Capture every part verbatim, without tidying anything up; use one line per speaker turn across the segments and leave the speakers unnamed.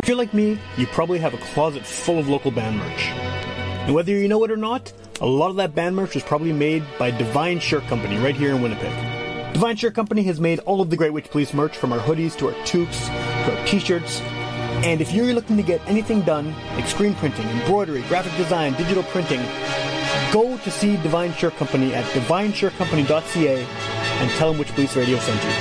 If you're like me, you probably have a closet full of local band merch. And whether you know it or not, a lot of that band merch was probably made by Divine Shirt Company right here in Winnipeg. Divine Shirt Company has made all of the Great Witch Police merch, from our hoodies to our toques to our t-shirts. And if you're looking to get anything done, like screen printing, embroidery, graphic design, digital printing, go to see Divine Shirt Company at divine shirt company dot c a and tell them Witch Police Radio sent you.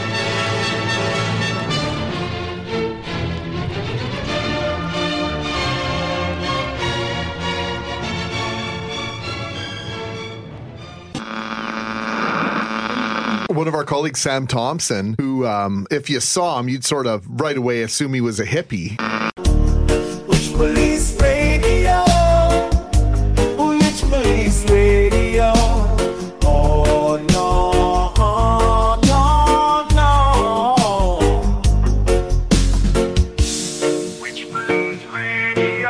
One of our colleagues, Sam Thompson, who, um, if you saw him, you'd sort of right away assume he was a hippie.
Witch Police Radio, Witch Police Radio. Oh no, no, no. Witch Police Radio.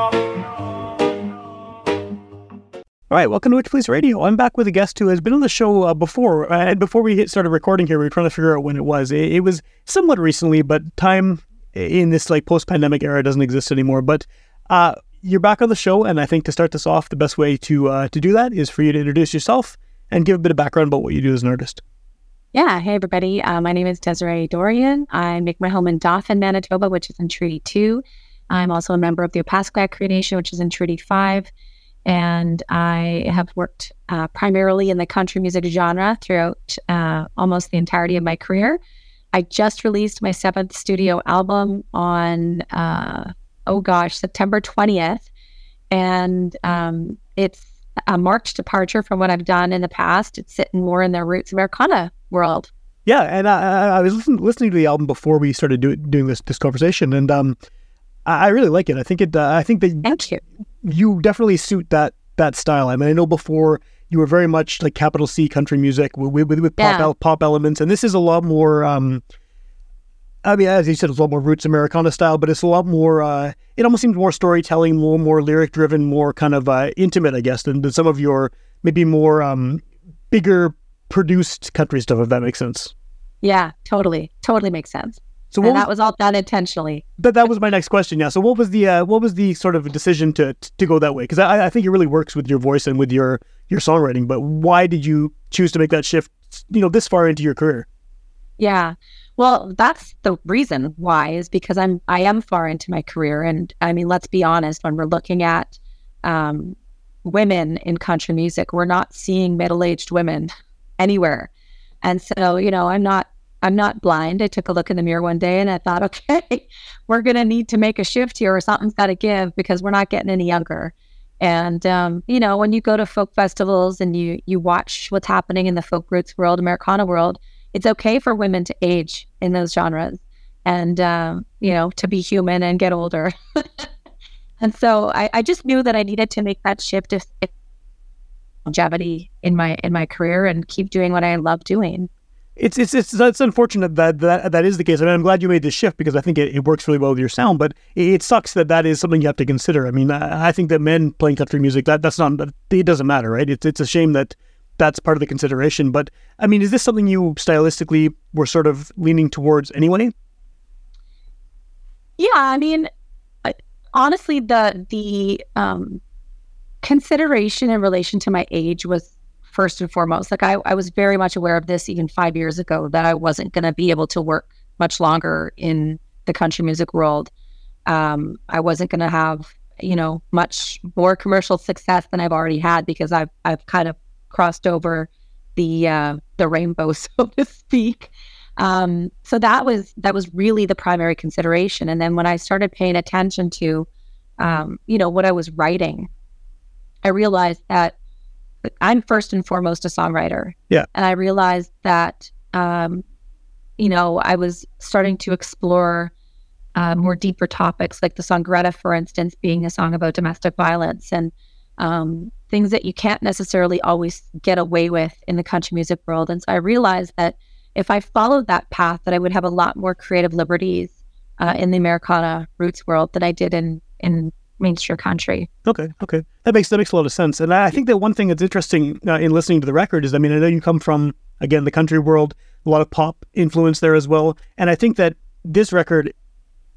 All right, welcome to Witch Police Radio. I'm back with a guest who has been on the show uh, before, uh, and before we hit, started recording here, we were trying to figure out when it was. It, it was somewhat recently, but time in this like post-pandemic era doesn't exist anymore. But uh, you're back on the show, and I think to start this off, the best way to uh, to do that is for you to introduce yourself and give a bit of background about what you do as an artist.
Yeah, hey everybody. Uh, my name is Desiree Dorian. I make my home in Dauphin, Manitoba, which is in Treaty two. I'm also a member of the Opaskwayak Cree Nation, which is in Treaty five. And I have worked uh, primarily in the country music genre throughout uh, almost the entirety of my career. I just released my seventh studio album on, uh, oh gosh, September twentieth. And um, it's a marked departure from what I've done in the past. It's sitting more in the roots Americana world.
Yeah, and I, I was listen, listening to the album before we started do, doing this this conversation, and um, I really like it. I think it. Uh, I think that
Thank you.
You definitely suit that that style. I mean, I know before you were very much like capital C country music with with, with pop
Yeah.
el- pop elements, and this is a lot more. Um, I mean, as you said, it's a lot more roots Americana style, but it's a lot more. Uh, it almost seems more storytelling, more more lyric driven, more kind of uh, intimate, I guess, than, than some of your maybe more um, bigger produced country stuff. If that makes sense.
Yeah, totally. Totally makes sense.
So
And
what was,
that was all done intentionally.
that that was my next question. Yeah. So what was the uh, what was the sort of decision to to go that way? Because I, I think it really works with your voice and with your your songwriting. But why did you choose to make that shift? You know, this far into your career.
Yeah. Well, that's the reason why, is because I'm I am far into my career. And I mean, let's be honest, when we're looking at um, women in country music, we're not seeing middle-aged women anywhere. And so, you know, I'm not I'm not blind. I took a look in the mirror one day and I thought, okay, we're going to need to make a shift here, or something's got to give, because we're not getting any younger. And, um, you know, when you go to folk festivals and you you watch what's happening in the folk roots world, Americana world, it's okay for women to age in those genres and, um, you know, to be human and get older. And so I, I just knew that I needed to make that shift if, if longevity in my in my career and keep doing what I love doing.
It's it's it's it's unfortunate that that, that is the case. I mean, I'm glad you made this shift because I think it, it works really well with your sound. But it, it sucks that that is something you have to consider. I mean, I, I think that men playing country music, that that's not it doesn't matter, right? It's it's a shame that that's part of the consideration. But I mean, is this something you stylistically were sort of leaning towards anyway?
Yeah, I mean, I- honestly, the the um, consideration in relation to my age was first and foremost. Like I, I was very much aware of this even five years ago, that I wasn't going to be able to work much longer in the country music world. Um, I wasn't going to have, you know, much more commercial success than I've already had, because I've I've kind of crossed over the uh, the rainbow, so to speak. Um, so that was that was really the primary consideration. And then when I started paying attention to, um, you know, what I was writing, I realized that I'm first and foremost a songwriter.
Yeah.
And I realized that, um, you know, I was starting to explore uh, more deeper topics, like the song Greta, for instance, being a song about domestic violence and um, things that you can't necessarily always get away with in the country music world. And so I realized that if I followed that path, that I would have a lot more creative liberties uh, in the Americana roots world than I did in, in mainstream country.
Okay, okay, that makes that makes a lot of sense. And I think that one thing that's interesting uh, in listening to the record is, I mean, I know you come from, again, the country world, a lot of pop influence there as well, and I think that this record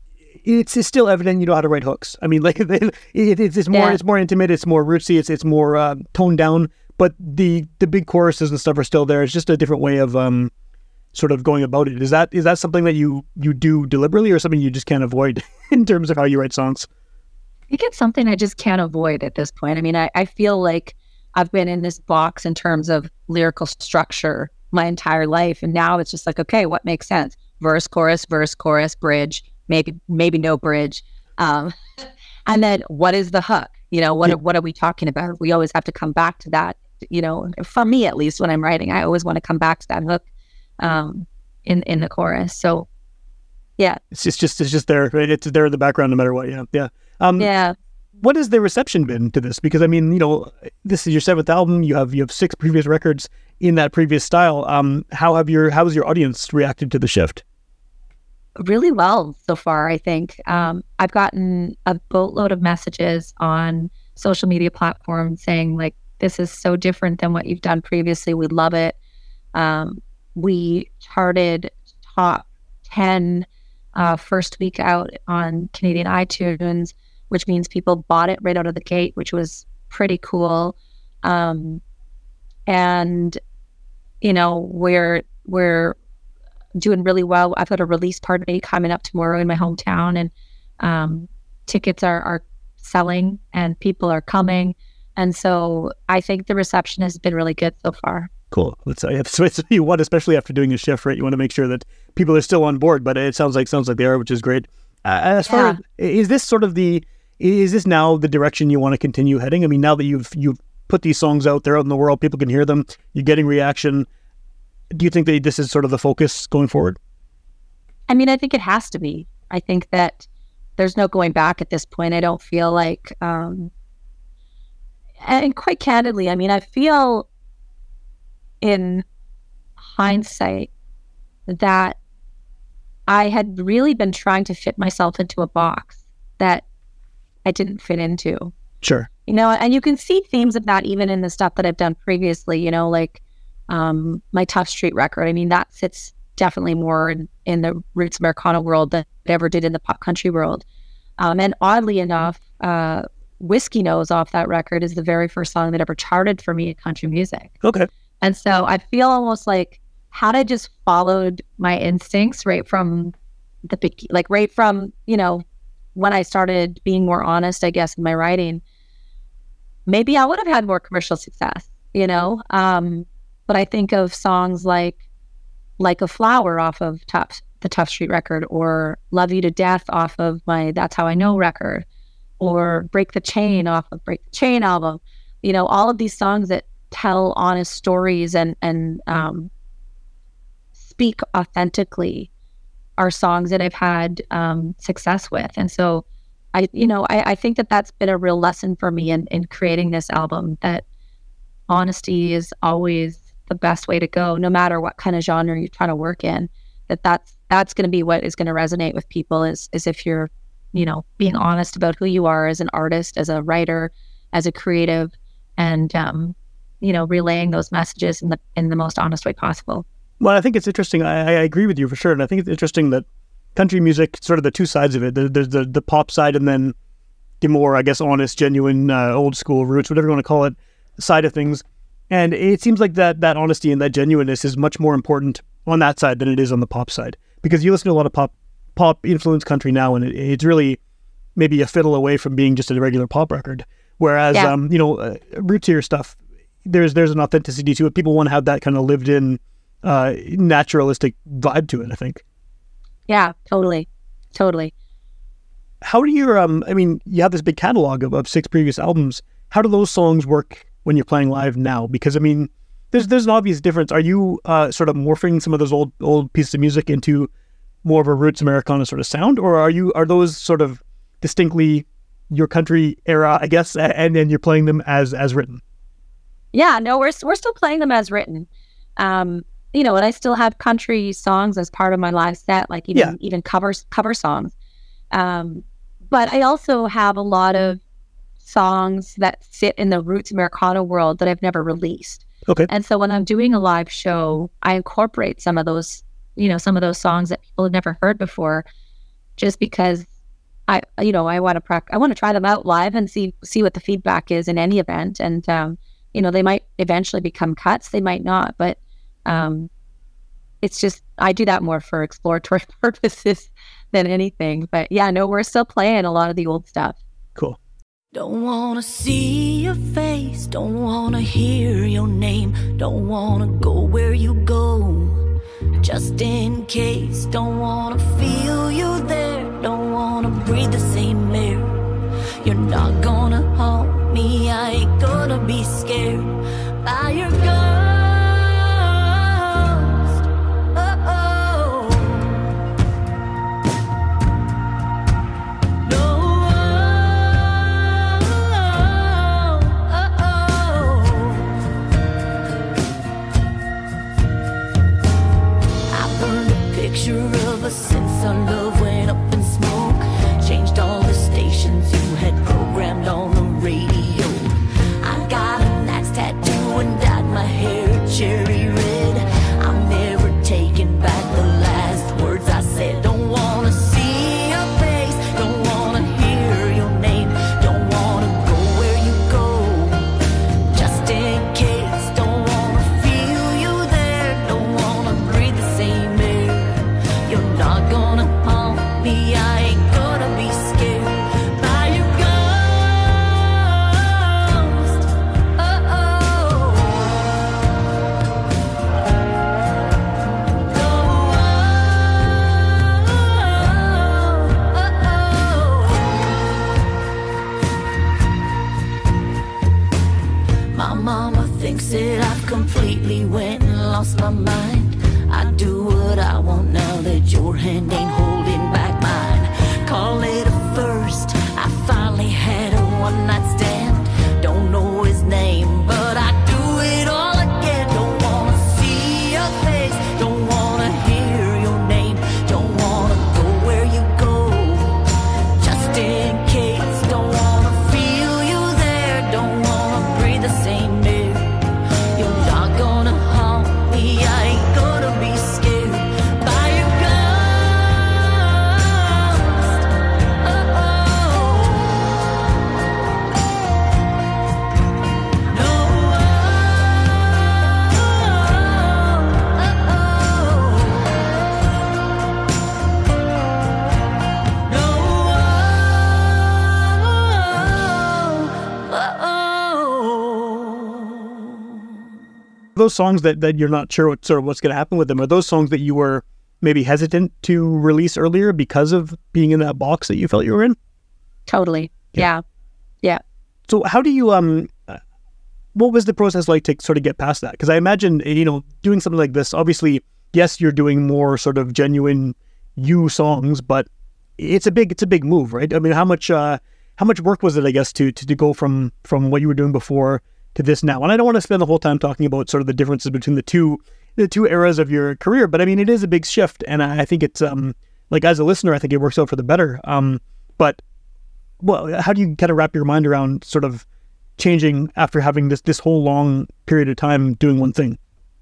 it's, it's still evident you know how to write hooks. I mean, like it, it, it's, it's more
Yeah.
it's more intimate, it's more rootsy, it's it's more uh, toned down. But the the big choruses and stuff are still there. It's just a different way of um sort of going about it. Is that is that something that you you do deliberately, or something you just can't avoid in terms of how you write songs?
I think it's something I just can't avoid at this point. I mean, I, I feel like I've been in this box in terms of lyrical structure my entire life. And now it's just like, okay, what makes sense? Verse, chorus, verse, chorus, bridge, maybe, maybe no bridge. Um, and then what is the hook? You know, what,
Yeah.
what are we talking about? We always have to come back to that, you know, for me, at least when I'm writing, I always want to come back to that hook, um, in, in the chorus. So yeah,
It's just, just it's just there. Right? It's there in the background no matter what. Yeah, yeah. Um,
yeah.
What has the reception been to this? Because I mean, you know, this is your seventh album. You have you have six previous records in that previous style. Um, how have your how has your audience reacted to the shift?
Really well so far, I think. Um, I've gotten a boatload of messages on social media platforms saying, like, this is so different than what you've done previously. We love it. Um, we charted top ten uh, first week out on Canadian iTunes, which means people bought it right out of the gate, which was pretty cool. Um, and, you know, we're, we're, doing really well. I've got a release party coming up tomorrow in my hometown, and um, tickets are, are selling and people are coming. And so I think the reception has been really good so far.
Cool. Let's say so it's you want, especially after doing a shift, right? You want to make sure that people are still on board, but it sounds like sounds like they are, which is great. Uh, as far
Yeah.
as is this sort of the is this now the direction you want to continue heading? I mean, now that you've you've put these songs out there out in the world, people can hear them. You're getting reaction. Do you think that this is sort of the focus going forward?
I mean, I think it has to be. I think that there's no going back at this point. I don't feel like, um, and quite candidly, I mean, I feel in hindsight that I had really been trying to fit myself into a box that I didn't fit into.
Sure.
You know, and you can see themes of that even in the stuff that I've done previously, you know, like um, my Tough Street record. I mean, that sits definitely more in, in the roots Americana world than it ever did in the pop country world. Um, and oddly enough, uh, Whiskey Nose off that record is the very first song that ever charted for me in country music.
Okay.
And so I feel almost like had I just followed my instincts right from the big, like right from, you know, when I started being more honest, I guess, in my writing, maybe I would have had more commercial success, you know? Um, but I think of songs like Like a Flower off of Tough, the Tough Street record, or Love You to Death off of my That's How I Know record, or Break the Chain off of Break the Chain album. You know, all of these songs that tell honest stories and, and um, speak authentically are songs that I've had um, success with. And so I, you know, I, I think that that's been a real lesson for me in, in creating this album, that honesty is always the best way to go, no matter what kind of genre you're trying to work in. That that's that's going to be what is going to resonate with people, is is if you're, you know, being honest about who you are as an artist, as a writer, as a creative, and um, you know, relaying those messages in the in the most honest way possible.
Well, I think it's interesting. I, I agree with you for sure, and I think it's interesting that country music, sort of the two sides of it. There- There's the the pop side, and then the more, I guess, honest, genuine, uh, old school roots, whatever you want to call it, side of things. And it seems like that that honesty and that genuineness is much more important on that side than it is on the pop side. Because you listen to a lot of pop pop influenced country now, and it, it's really maybe a fiddle away from being just a regular pop record. Whereas,
Yeah.
um, you know, uh, rootsier stuff, there's there's an authenticity to it. People want to have that kind of lived in, uh, naturalistic vibe to it, I think.
Yeah, totally, totally.
How do you, um, I mean, you have this big catalog of, of six previous albums. How do those songs work when you're playing live now? Because, I mean, there's there's an obvious difference. Are you uh, sort of morphing some of those old old pieces of music into more of a roots Americana sort of sound, or are you are those sort of distinctly your country era, I guess, a- and then you're playing them as as written?
Yeah, no, we're we're still playing them as written. Um, you know, and I still have country songs as part of my live set, like even
Yeah.
even covers cover songs. Um, but I also have a lot of songs that sit in the roots Americana world that I've never released.
Okay.
And so when I'm doing a live show, I incorporate some of those, you know, some of those songs that people have never heard before, just because I, you know, I want to prac- I want to try them out live and see see what the feedback is in any event. And um, you know, they might eventually become cuts, they might not, but um, it's just I do that more for exploratory purposes than anything. But yeah, no, we're still playing a lot of the old stuff.
Cool.
Don't wanna see your face, don't wanna hear your name, don't wanna go where you go, just in case. Don't wanna feel you there, don't wanna breathe the same air. You're not gonna haunt me, I ain't gonna be scared by your ghost. Oh, oh. No, oh, oh, oh. I burned a picture of us since our love went up in smoke. Changed all the stations you had programmed on the radio. I got an axe tattoo and dyed my hair cherry red. I'm never taking back the last words I said. Don't wanna see your face, don't wanna hear your name, don't wanna go where you go, just in case. Don't wanna feel you there, don't wanna breathe the same air. You're not gonna haunt me, I ain't gonna be scared by your ghost. Oh, oh. No, oh, oh. My mama thinks that I've completely went and lost my mind. I do what I want now that your hand ain't holding back mine. Call it a first, I finally had a one night stand. Don't know his name, but I do it all again. Don't wanna see your face, don't wanna hear your name, don't wanna go where you go, just in case. Don't wanna feel you there, don't wanna breathe the same air. You're not gonna haunt me, I ain't gonna be scared by your ghost. Oh, oh. No,
Those songs that, that you're not sure what sort of what's going to happen with them, are those songs that you were maybe hesitant to release earlier because of being in that box that you felt you were in?
Totally. Yeah. Yeah.
So how do you, um, uh, what was the process like to sort of get past that? Because I imagine, you know, doing something like this, obviously, yes, you're doing more sort of genuine you songs, but it's a big, it's a big move, right? I mean, how much, uh, how much work was it, I guess, to, to, to go from, from what you were doing before to this now? And I don't want to spend the whole time talking about sort of the differences between the two, the two eras of your career, but I mean, it is a big shift. And I think it's, um, like as a listener, I think it works out for the better. Um, but well, how do you kind of wrap your mind around sort of changing after having this, this whole long period of time doing one thing?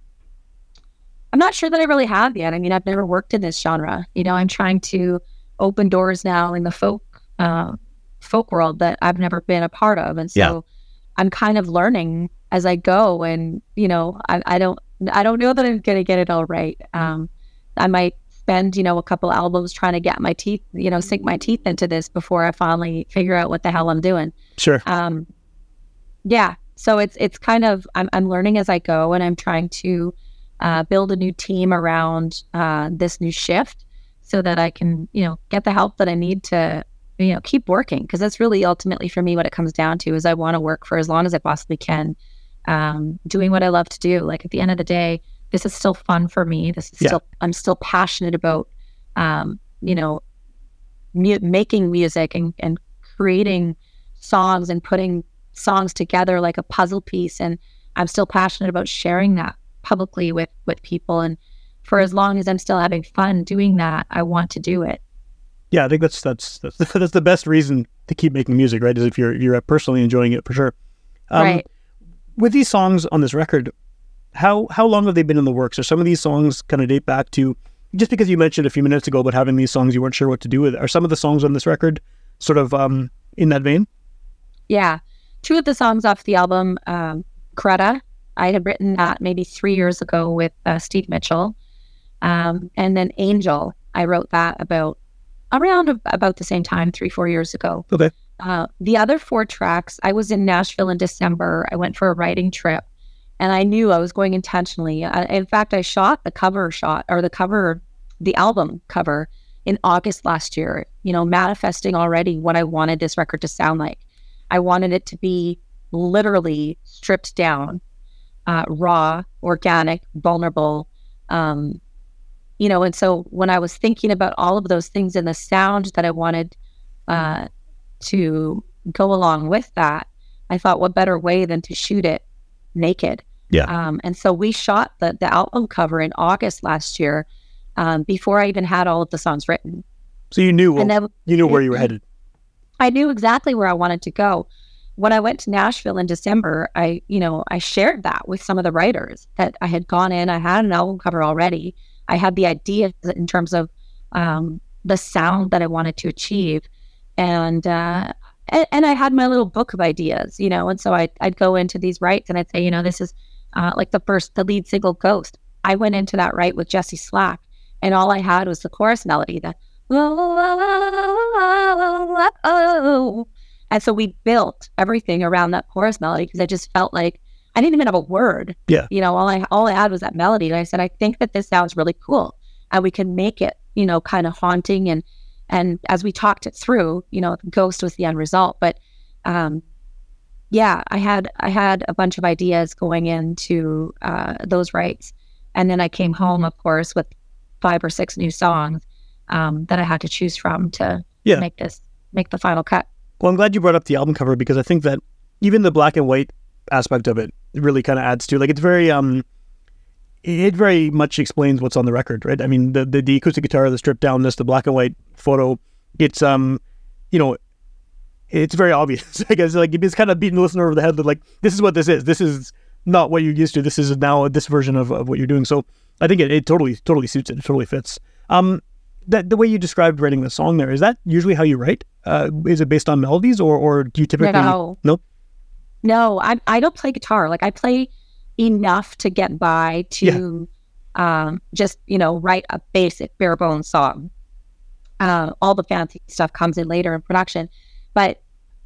I'm not sure that I really have yet. I mean, I've never worked in this genre. You know, I'm trying to open doors now in the folk, uh, folk world that I've never been a part of. And so
Yeah.
I'm kind of learning as I go. And, you know, I, I don't, I don't know that I'm going to get it all right. Um, I might spend, you know, a couple albums trying to get my teeth, you know, sink my teeth into this before I finally figure out what the hell I'm doing.
Sure.
Um, yeah. So it's, it's kind of, I'm, I'm learning as I go, and I'm trying to, uh, build a new team around, uh, this new shift so that I can, you know, get the help that I need to, you know, keep working. Cause that's really ultimately for me, what it comes down to is I want to work for as long as I possibly can, um, doing what I love to do. Like at the end of the day, this is still fun for me. This is
Yeah.
still, I'm still passionate about, um, you know, mu- making music and, and creating songs and putting songs together like a puzzle piece. And I'm still passionate about sharing that publicly with, with people. And for as long as I'm still having fun doing that, I want to do it.
Yeah, I think that's that's that's, that's the best reason to keep making music, right? Is if you're you're personally enjoying it, for sure. Um,
Right.
With these songs on this record, how how long have they been in the works? Or some of these songs kind of date back to just because you mentioned a few minutes ago about having these songs you weren't sure what to do with, are some of the songs on this record sort of um, in that vein?
Yeah. Two of the songs off the album, um, Greta, I had written that maybe three years ago with uh, Steve Mitchell. Um, and then Angel, I wrote that about around a- about the same time, three, four years ago.
Okay.
Uh, the other four tracks, I was in Nashville in December. I went for a writing trip, and I knew I was going intentionally. I, in fact, I shot the cover shot or the cover, the album cover in August last year, you know, manifesting already what I wanted this record to sound like. I wanted it to be literally stripped down, uh, raw, organic, vulnerable, um, you know, and so when I was thinking about all of those things and the sound that I wanted uh, to go along with that, I thought, what better way than to shoot it naked?
Yeah.
Um, and so we shot the, the album cover in August last year, um, before I even had all of the songs written.
So you knew,
And then-
you knew where you were headed.
I knew exactly where I wanted to go. When I went to Nashville in December, I, you know, I shared that with some of the writers that I had gone in. I had an album cover already. I had the ideas in terms of um, the sound that I wanted to achieve, and, uh, and and I had my little book of ideas, you know. And so I I'd go into these writes and I'd say, you know, this is uh, like the first, the lead single, Ghost. I went into that write with Jesse Slack, and all I had was the chorus melody, that. And so we built everything around that chorus melody because I just felt like I didn't even have a word.
Yeah.
You know, all I all I had was that melody. And I said, I think that this sounds really cool. And we can make it, you know, kind of haunting. And and as we talked it through, you know, Ghost was the end result. But um yeah, I had I had a bunch of ideas going into uh, those writes. And then I came home, of course, with five or six new songs um, that I had to choose from to
Yeah.
make this make the final cut.
Well, I'm glad you brought up the album cover, because I think that even the black and white aspect of it really kind of adds to, like, it's very, um, it very much explains what's on the record, right? I mean, the, the, the acoustic guitar, the stripped downness, the black and white photo, it's, um, you know, it's very obvious. I guess, like, it's kind of beating the listener over the head that, like, this is what this is. This is not what you're used to. This is now this version of, of what you're doing. So I think it, it totally, totally suits it. It totally fits. Um, that the way you described writing the song there, is that usually how you write? Uh, is it based on melodies, or, or do you typically...
No.
No?
No, I I don't play guitar. Like, I play enough to get by to um, just, you know, write a basic bare bones song. Uh, all the fancy stuff comes in later in production. But,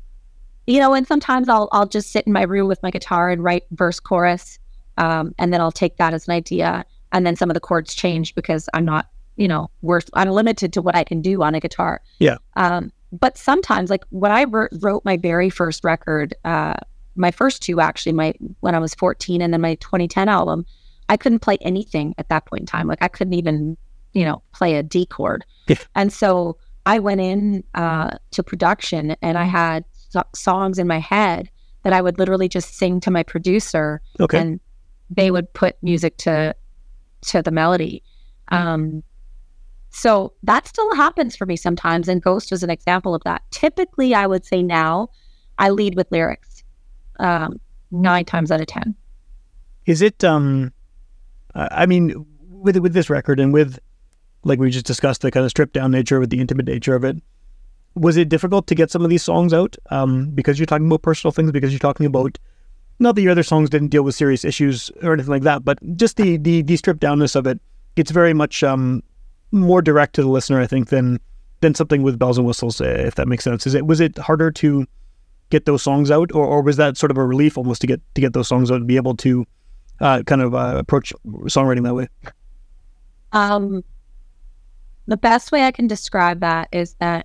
you know, and sometimes I'll I'll just sit in my room with my guitar and write verse, chorus, um, and then I'll take that as an idea. And then some of the chords change because I'm not, you know, worth, I'm limited to what I can do on a guitar.
Yeah.
Um, but sometimes, like when I wrote, wrote my very first record, uh, my first two actually, my when I was fourteen, and then my twenty ten album, I couldn't play anything at that point in time. Like, I couldn't even, you know, play a D chord.
Yeah.
And so I went in uh, to production, and I had so- songs in my head that I would literally just sing to my producer,
Okay.
and they would put music to to the melody. Um, so that still happens for me sometimes, and Ghost was an example of that. Typically, I would say now I lead with lyrics um, nine times out of ten.
Is it, um, I I mean, with with this record, and with, like we just discussed, the kind of stripped down nature, with the intimate nature of it, was it difficult to get some of these songs out? Um, because you're talking about personal things, because you're talking about, not that your other songs didn't deal with serious issues or anything like that, but just the the, the stripped downness of it. It's very much um, more direct to the listener, I think, than than something with bells and whistles, if that makes sense. Is it was it harder to get those songs out, or, or was that sort of a relief almost to get to get those songs out and be able to uh, kind of uh, approach songwriting that way?
Um, the best way I can describe that is that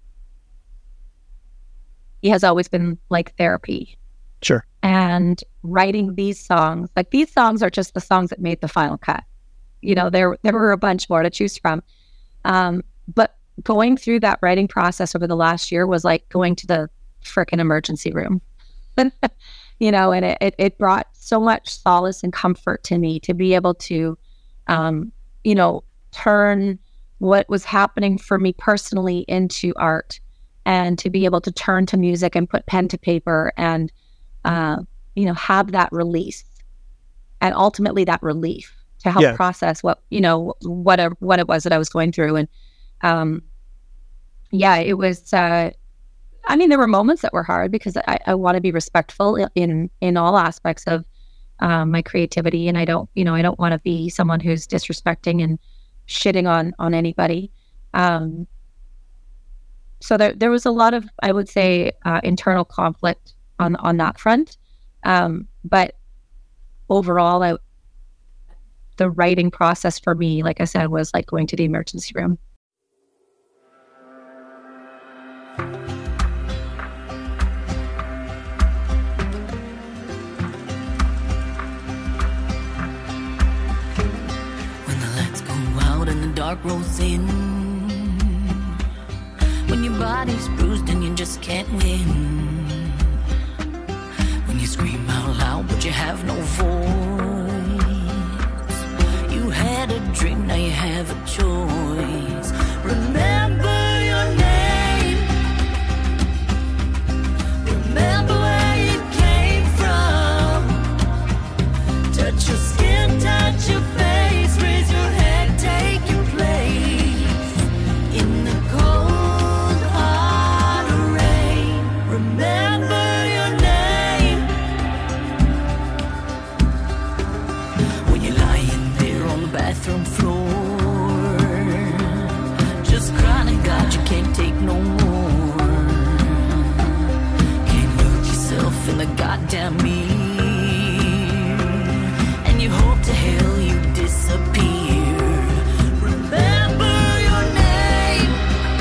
he has always been like therapy.
Sure.
And writing these songs, like these songs are just the songs that made the final cut. You know, there there were a bunch more to choose from. Um, but going through that writing process over the last year was like going to the frickin' emergency room. You know, and it, it, it brought so much solace and comfort to me to be able to, um, you know, turn what was happening for me personally into art, and to be able to turn to music and put pen to paper and, uh, you know, have that release, and ultimately that relief. to help
Yeah.
process what, you know, what, a, what it was that I was going through. And, um, yeah, it was, uh, I mean, there were moments that were hard because I, I want to be respectful in, in all aspects of, um, my creativity. And I don't, you know, I don't want to be someone who's disrespecting and shitting on, on anybody. Um, so there, there was a lot of, I would say, uh, internal conflict on, on that front. Um, but overall, I, the writing process for me, like I said, was like going to the emergency room.
When the lights go out and the dark rolls in, when your body's bruised and you just can't win, when you scream out loud but you have no voice, you had a dream, now you have a choice. Remember your name, remember where you came from, touch your skin, touch your face, raise your head, take your place in the cold hard rain. Remember your name when you're lying there on the bathroom floor, just crying and God you can't take no more, can't look yourself in the goddamn mirror, and you hope to hell you disappear. Remember your name,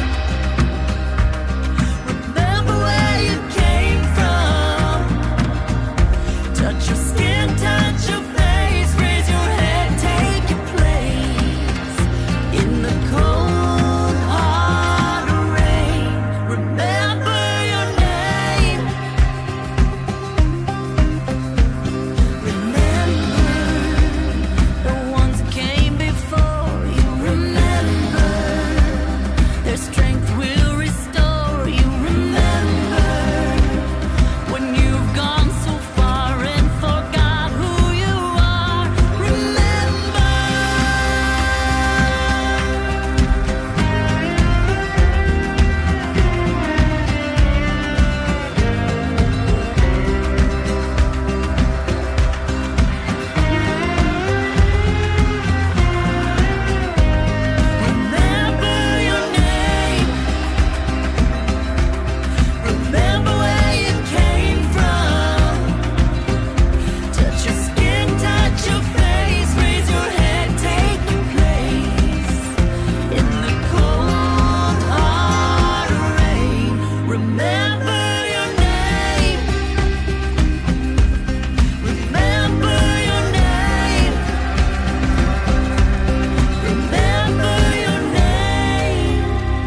remember where you came from, touch your skin, touch your face, raise your head, take your place in the cold hard rain. Remember your name, remember the ones that came before you. Remember their strength will restore you. Remember when you've gone so far and forgot who you are. Remember. Remember your name, remember where you came from, touch your skin, touch your face, raise your head, take your place in the cold hard rain. Remember your name, remember your name, remember your name.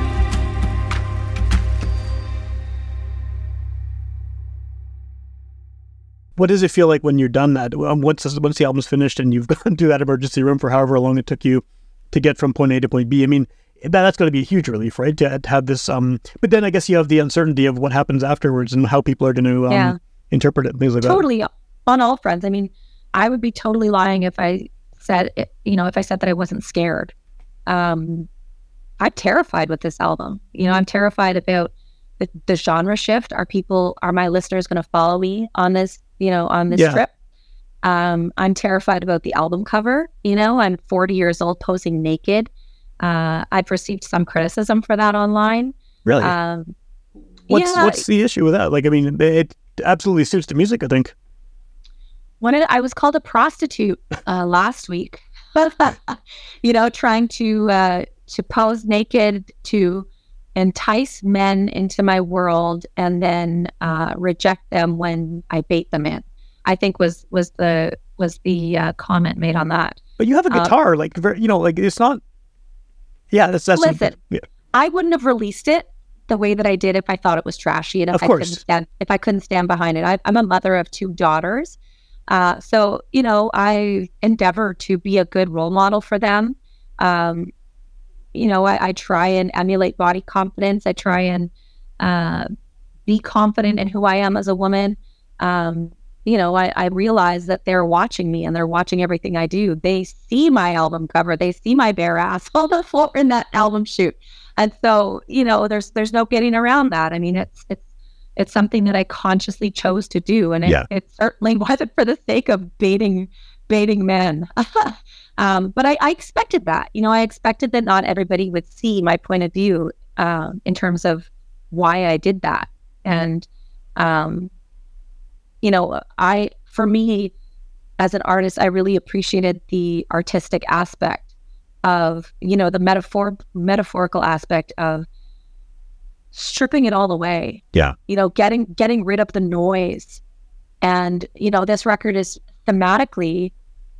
What does it feel like when you're done that? Um, Once this- once the album's finished and you've gone to that emergency room for however long it took you to get from point A to point B? I mean, that, that's got to be a huge relief, right? To, to have this. Um, but then I guess you have the uncertainty of what happens afterwards and how people are going to um,
Yeah.
interpret it and things like that.
Totally on all fronts. I mean, I would be totally lying if I said, it- you know, if I said that I wasn't scared. Um, I'm terrified with this album. You know, I'm terrified about the, the genre shift. Are people, are my listeners going to follow me on this, you know, on this
Yeah.
trip? Um, I'm terrified about the album cover. You know, I'm forty years old posing naked. Uh, I've received some criticism for that online.
Really?
Um,
what's
yeah,
what's the issue with that? Like, I mean, it absolutely suits the music, I think.
When it, I was called a prostitute uh, last week, you know, trying to uh, to pose naked to entice men into my world and then uh, reject them when I bait them in. I think was was the was the uh, comment made on that.
But you have a
Um,
guitar, like, very, you know, like it's not. Yeah, that's that's.
Listen.
yeah.
I wouldn't have released it the way that I did if I thought it was trashy and if
Of
I
course.
couldn't stand if I couldn't stand behind it. I, I'm a mother of two daughters, uh, so you know I endeavor to be a good role model for them. Um, you know, I, I try and emulate body confidence. I try and uh, be confident in who I am as a woman. Um, you know, I, I realize that they're watching me and they're watching everything I do. They see my album cover, they see my bare ass on the floor in that album shoot. And so, you know, there's there's no getting around that. I mean, it's it's it's something that I consciously chose to do. And it,
Yeah.
it certainly wasn't for the sake of baiting baiting men. um, but I, I expected that. You know, I expected that not everybody would see my point of view uh, in terms of why I did that. And um you know, I, for me, as an artist, I really appreciated the artistic aspect of, you know, the metaphor, metaphorical aspect of stripping it all away.
Yeah.
You know, getting getting rid of the noise. And, you know, this record is thematically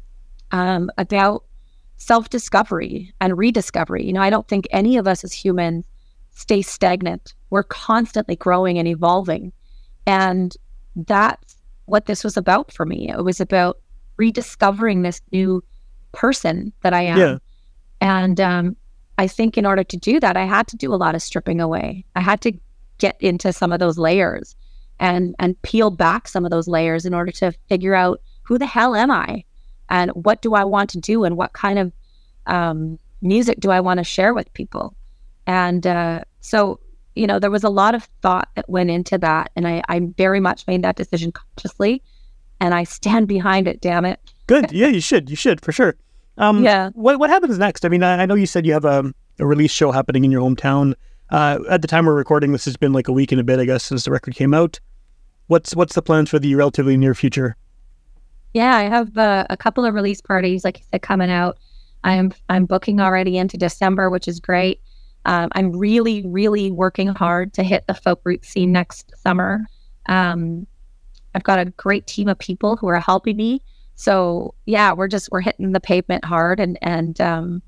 um, about self-discovery and rediscovery. You know, I don't think any of us as humans stay stagnant. We're constantly growing and evolving. And that's what this was about for me. It was about rediscovering this new person that I am.
Yeah.
And um, I think in order to do that, I had to do a lot of stripping away. I had to get into some of those layers and and peel back some of those layers in order to figure out who the hell am I and what do I want to do and what kind of um, music do I want to share with people. And uh, so you know, there was a lot of thought that went into that. And I, I very much made that decision consciously. And I stand behind it, damn it.
Good. Yeah, you should. You should, for sure. Um,
Yeah.
What What happens next? I mean, I, I know you said you have a, a release show happening in your hometown. Uh, at the time we're recording, this has been like a week and a bit, I guess, since the record came out. What's What's the plans for the relatively near future?
Yeah, I have uh, a couple of release parties, like you said, coming out. I'm I'm booking already into December, which is great. Um, I'm really, really working hard to hit the folk root scene next summer. Um, I've got a great team of people who are helping me. So yeah, we're just, we're hitting the pavement hard and, and, um,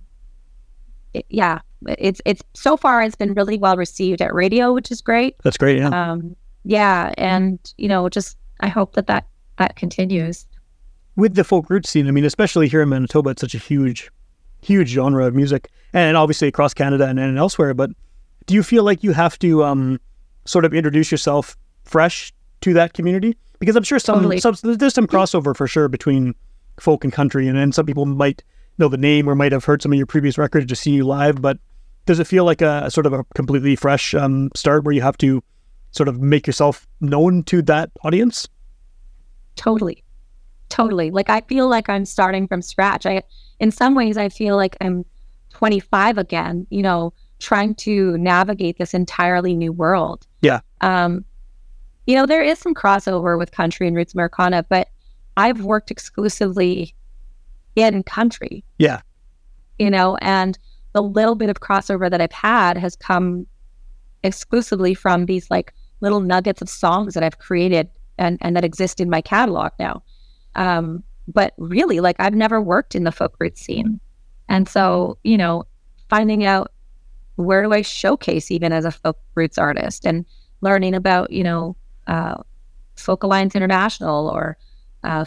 it, yeah, it's, it's, so far it's been really well received at radio, which is great.
That's great, yeah.
Um, yeah. And, you know, just, I hope that that, that continues.
With the folk root scene, I mean, especially here in Manitoba, it's such a huge, huge genre of music, and obviously across Canada and, and elsewhere. But do you feel like you have to um, sort of introduce yourself fresh to that community? Because I'm sure some,
Totally.
some there's some crossover for sure between folk and country, and, and some people might know the name or might have heard some of your previous records to see you live. But does it feel like a, a sort of a completely fresh um, start where you have to sort of make yourself known to that audience?
Totally. Totally. Like, I feel like I'm starting from scratch. I, in some ways, I feel like I'm twenty-five again, you know, trying to navigate this entirely new world.
Yeah.
Um, you know, there is some crossover with country and roots Americana, but I've worked exclusively in country,
Yeah.
you know, and the little bit of crossover that I've had has come exclusively from these like little nuggets of songs that I've created and, and that exist in my catalog now. Um, but really, like, I've never worked in the folk roots scene. And so, you know, finding out where do I showcase even as a folk roots artist and learning about, you know, uh, Folk Alliance International or uh,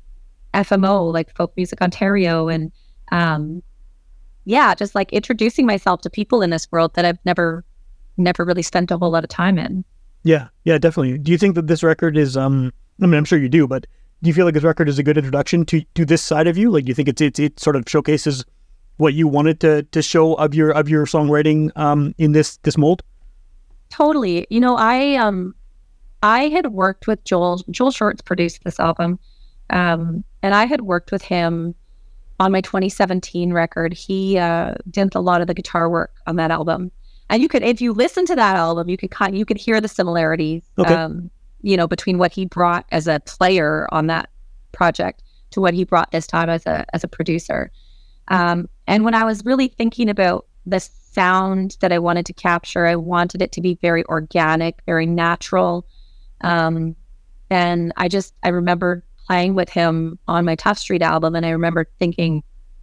F M O, like Folk Music Ontario. And um, yeah, just like introducing myself to people in this world that I've never, never really spent a whole lot of time in.
Yeah, yeah, definitely. Do you think that this record is, um, I mean, I'm sure you do, but do you feel like this record is a good introduction to, to this side of you? Like, do you think it's, it's, it sort of showcases what you wanted to, to show of your, of your songwriting, um, in this, this mold?
Totally. You know, I, um, I had worked with Joel, Joel Shorts produced this album. Um, and I had worked with him on my twenty seventeen record. He, uh, did a lot of the guitar work on that album. And you could, if you listen to that album, you could kind, you could hear the similarities,
Okay.
um, you know, between what he brought as a player on that project to what he brought this time as a as a producer. Um, and when I was really thinking about the sound that I wanted to capture, I wanted it to be very organic, very natural. Um, and I just, I remember playing with him on my Tough Street album, and I remember thinking,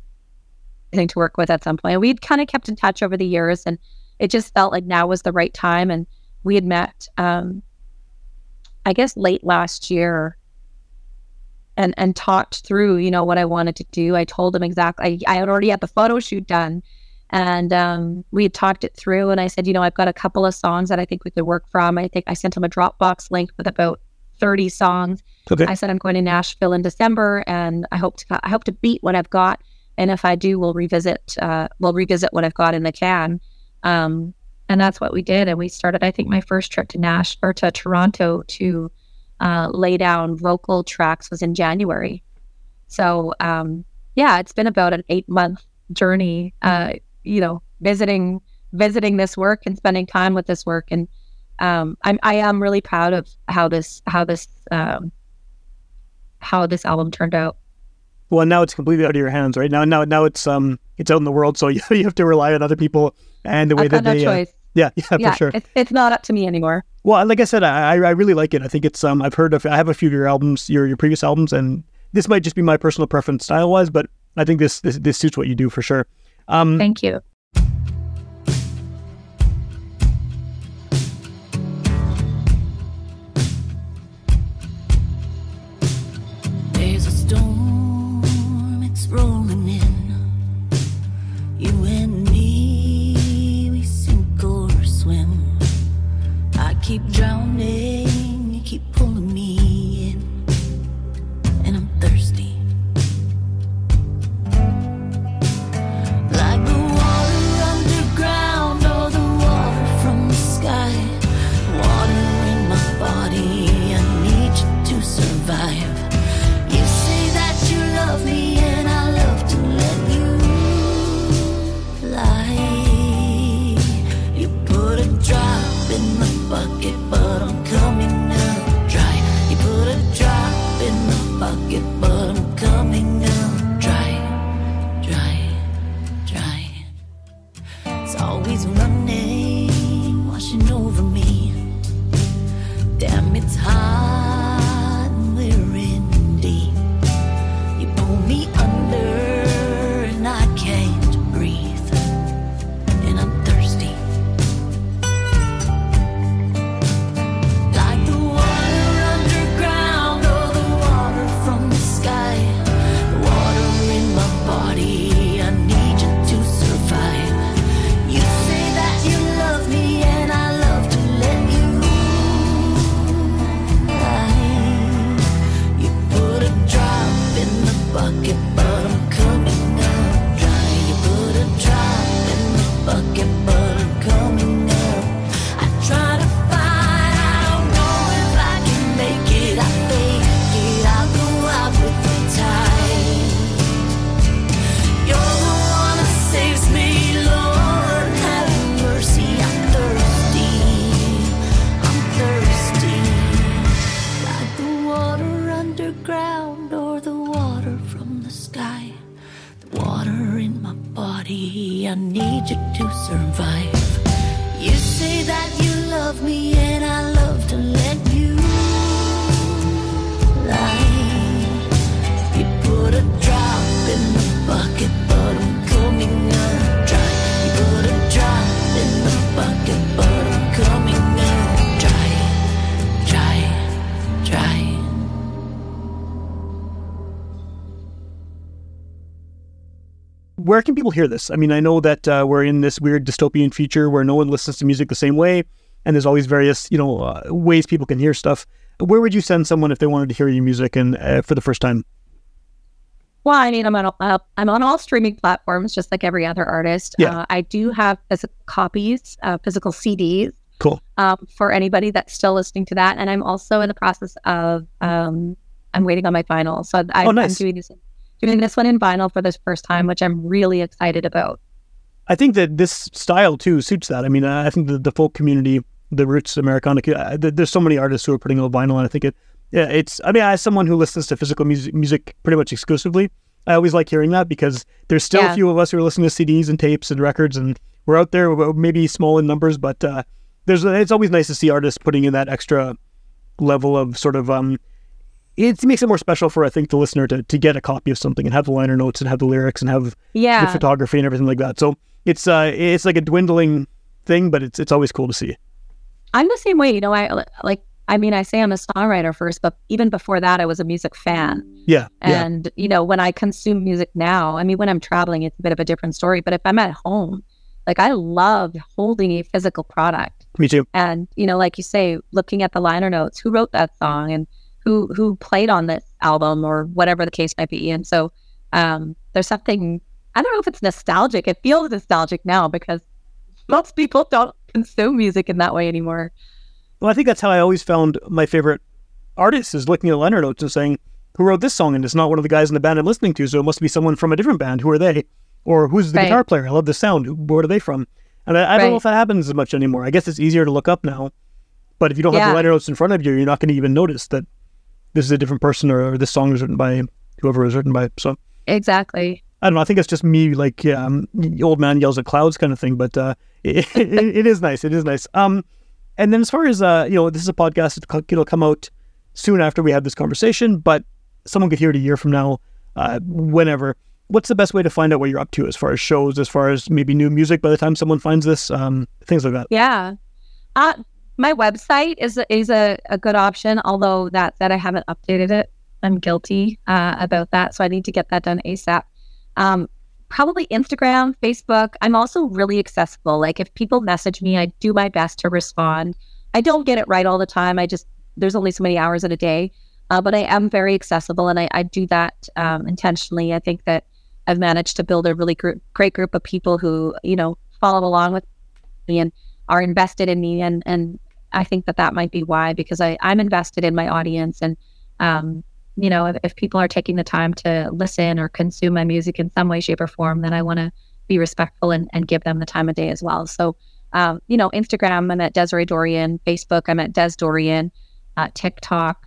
thing to work with at some point. We'd kind of kept in touch over the years, and it just felt like now was the right time. And we had met, um, I guess, late last year, and and talked through, you know, what I wanted to do. I told him exactly. I, I had already had the photo shoot done, and um, we had talked it through. And I said, you know, I've got a couple of songs that I think we could work from. I think I sent him a Dropbox link with about thirty songs.
Okay.
I said I'm going to Nashville in December, and I hope to I hope to beat what I've got. And if I do, we'll revisit uh, we'll revisit what I've got in the can. Um, and that's what we did. And we started. I think my first trip to Nash or to Toronto to uh, lay down vocal tracks was in January. So um, yeah, it's been about an eight month journey. Uh, you know, visiting visiting this work and spending time with this work, and um, I'm I am really proud of how this how this um, how this album turned out.
Well, now it's completely out of your hands, right? Now, now, now it's um, it's out in the world, so you, you have to rely on other people and the way
I've
that
got no
they. Uh,
choice.
yeah, yeah,
yeah,
for sure.
It's, it's not up to me anymore.
Well, like I said, I I really like it. I think it's um, I've heard of, I have a few of your albums, your your previous albums, and this might just be my personal preference style wise, but I think this this, this suits what you do for sure. Um,
Thank you.
There's a storm, it's rolling in. You and me, we sink or swim. I keep drowning, you keep pulling me in, and I'm thirsty. Like the water underground or the water from the sky. Water in my body, I need you to survive. You say that you love me and I love to let you lie. You put a drop in the bucket, but I'm coming up dry. You put a drop in the bucket, but I'm coming up dry. Dry, dry. It's always running, washing over me. Damn, it's hot and we're in deep. You pull me under and I can't breathe, and I'm thirsty. Like the water underground or the water from the sky. The water in my body, I need you to survive. You say that you love me and I love to let you lie. You put a drop in the bucket, but I'm coming up dry. You put a drop in the bucket, but I'm coming up. I try to fight, I don't know if I can make it. I fake it, I'll go out with the tide. You're the one that saves me, Lord, have mercy. I'm thirsty, I'm thirsty. Like the water underground or the water from the sky. The water in my body, I need you to survive. You say that you love me and I love to let you lie. You put a drop in the bucket, but I'm coming up dry. You put a drop in the bucket, but I'm coming up dry. Dry, dry.
where can people hear this? I mean, I know that uh, we're in this weird dystopian future where no one listens to music the same way, and there's all these various, you know, uh, ways people can hear stuff. Where would you send someone if they wanted to hear your music and uh, for the first time?
Well, I mean, I'm on uh, I'm on all streaming platforms, just like every other artist.
Yeah.
Uh, I do have physical copies, uh, physical C Ds.
Cool.
Um, for anybody that's still listening to that, and I'm also in the process of um, I'm waiting on my vinyl. So I,
Oh, nice.
I'm doing this doing this one in vinyl for this first time, which I'm really excited about.
I think that this style too suits that. I mean, uh, I think the, the folk community, the roots Americana, uh, th- there's so many artists who are putting out vinyl, and I think it, yeah, it's. I mean, as someone who listens to physical music, music pretty much exclusively, I always like hearing that because there's still
Yeah.
a few of us who are listening to C Ds and tapes and records, and we're out there, we're maybe small in numbers, but uh, there's. It's always nice to see artists putting in that extra level of sort of. Um, it makes it more special for, I think, the listener to, to get a copy of something and have the liner notes and have the lyrics and have
Yeah.
the photography and everything like that. So it's uh it's like a dwindling thing, but it's it's always cool to see.
I'm the same way, you know. I like. I mean, I say I'm a songwriter first, but even before that, I was a music fan.
Yeah, yeah,
And, you know, when I consume music now, I mean, when I'm traveling, it's a bit of a different story. But if I'm at home, Like, I love holding a physical product.
Me too.
And, you know, like you say, looking at the liner notes, who wrote that song and who who played on this album or whatever the case might be. And so um, there's something, I don't know if it's nostalgic. It feels nostalgic now because most people don't consume music in that way anymore.
Well, I think that's how I always found my favorite artists, is looking at liner notes and saying, who wrote this song? And it's not one of the guys in the band I'm listening to, so it must be someone from a different band. Who are they? Or who's the
Right.
guitar player? I love the sound. Where are they from? And I, I don't know
Right.
if that happens as much anymore. I guess it's easier to look up now. But if you don't have
Yeah.
the liner notes in front of you, you're not going to even notice that this is a different person, or, or this song was written by whoever it was written by. So
Exactly.
I don't know. I think it's just me, like, um, old man yells at clouds kind of thing. But uh, it, it, it is nice. It is nice. Um, and then as far as, uh, you know, this is a podcast. It'll come out soon after we have this conversation. But someone could hear it a year from now, uh, whenever. What's the best way to find out what you're up to as far as shows, as far as maybe new music by the time someone finds this, um, things like that?
Yeah. Uh, my website is a, is a, a good option, although that said, I haven't updated it. I'm guilty uh, about that, so I need to get that done ASAP. Um, probably Instagram, Facebook. I'm also really accessible. Like, if people message me, I do my best to respond. I don't get it right all the time. I just, there's only so many hours in a day, uh, but I am very accessible, and I, I do that um, intentionally. I think that I've managed to build a really gr- great group of people who, you know, follow along with me and are invested in me. And, and I think that that might be why, because I, I'm invested in my audience. And, um, you know, if, if people are taking the time to listen or consume my music in some way, shape, or form, then I want to be respectful and, and give them the time of day as well. So, um, you know, Instagram, I'm at Desiree Dorian. Facebook, I'm at Des Dorian. Uh, TikTok,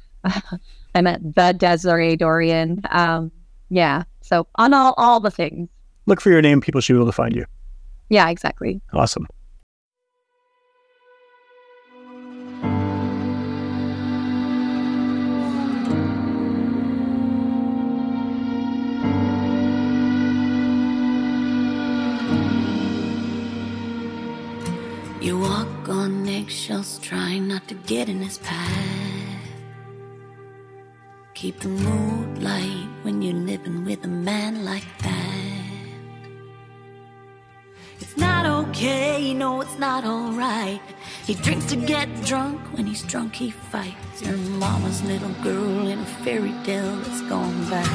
I'm at the Desiree Dorian. Um, yeah. So on all, all the things.
Look for your name. People should be able to find you.
Yeah, exactly.
Awesome.
You walk on eggshells, trying not to get in his path. Keep the mood light when you're living with a man like that. It's not okay, no, it's not alright. He drinks to get drunk, when he's drunk he fights. Your mama's little girl in a fairy tale that's gone by.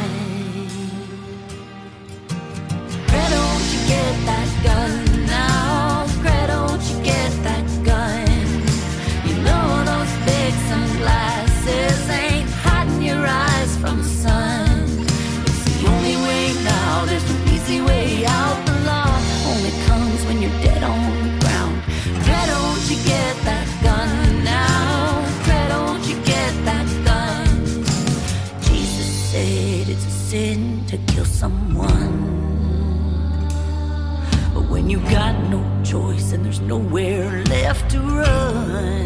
Greta, don't you get that gun now? Greta, don't you get that gun? You know those big sunglasses ain't hiding your eyes from the sun. It's the only way now, there's no easy way out. The law only comes when you're dead on the ground. Greta, don't you get that gun now? Greta, don't you get that gun? Jesus said it's a sin to kill someone. But when you got no choice and there's nowhere left to run,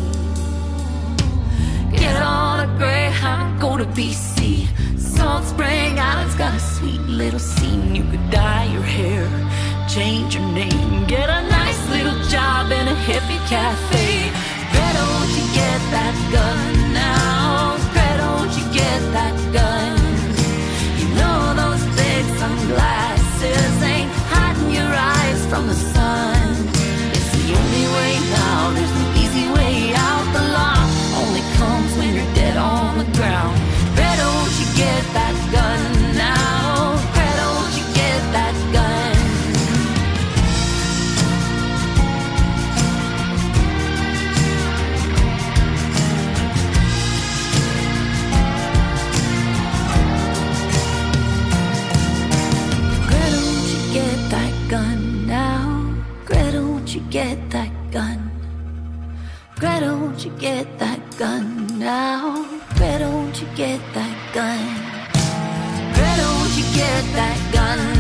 get on a Greyhound, go to B C. Salt Spring Island's got a sweet little scene. You could dye your hair, change your name, get a nice little job in a hippie cafe. Greta, don't you get that gun now? Greta, don't you get that gun? You know those big sunglasses ain't hiding your eyes from the sun. It's the only way now, there's no easy way out. The law only comes when you're dead on the ground. Greta, don't you get that gun now? Greta, don't you get that gun? Greta, don't you get that gun now? Greta, don't you get that gun? Greta, don't you get that gun now? Greta, don't you get that gun? Greta, don't you get that gun